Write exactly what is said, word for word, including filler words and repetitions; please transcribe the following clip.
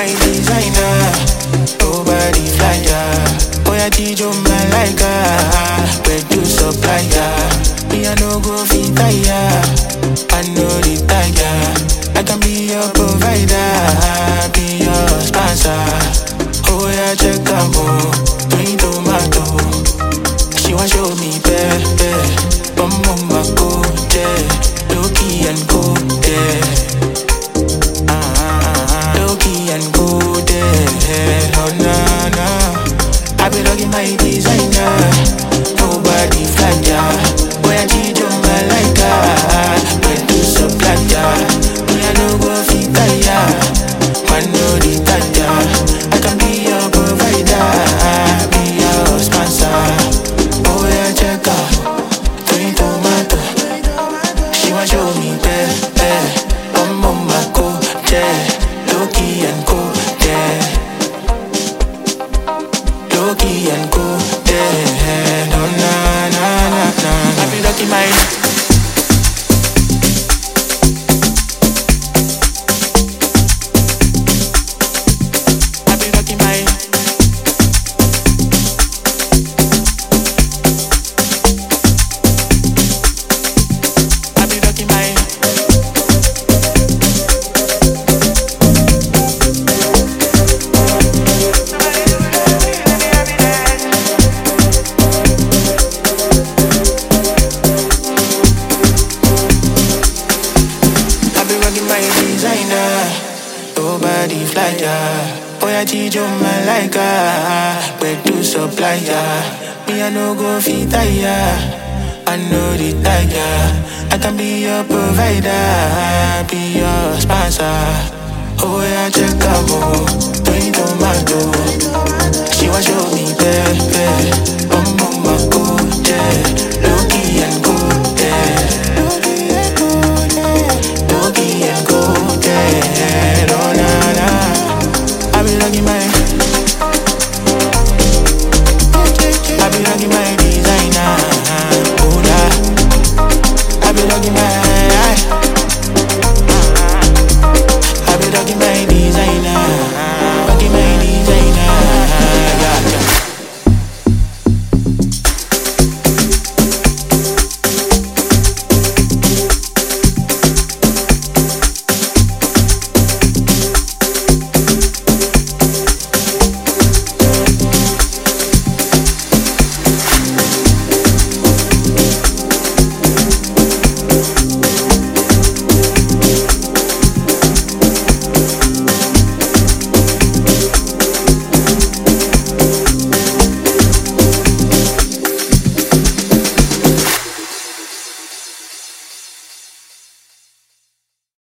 my designer. Nobody flyer. Boy, I teach you my like where to supply ya. Me I no go fit tire. I know the tire. I can be your provider, be your sponsor. Oh yeah, check out more. Three tomato. She want show me baby. Bum bum my go yeah. Low key and go yeah. Ah ah ah. Low key and go yeah. Oh nah nah. I be rocking my designer. Nobody fly ya. Boy I need you my like where to supply ya. Me I no go fit tire. Man no the tire. I can be your provider, be your sponsor. Oh yeah, check out Three tomato. She want show me baby. Bum bum my go yeah. Low key and go yeah. Low key and go yeah. No na na na na. I be rocking my. Nobody fly ya. Boy, I teach you my like where to supply ya. Me I no go fit tire. I know the tire. I can be your provider, be your sponsor. Oh yeah, check out more. Three tomato. She want show me baby. Bum bum my go.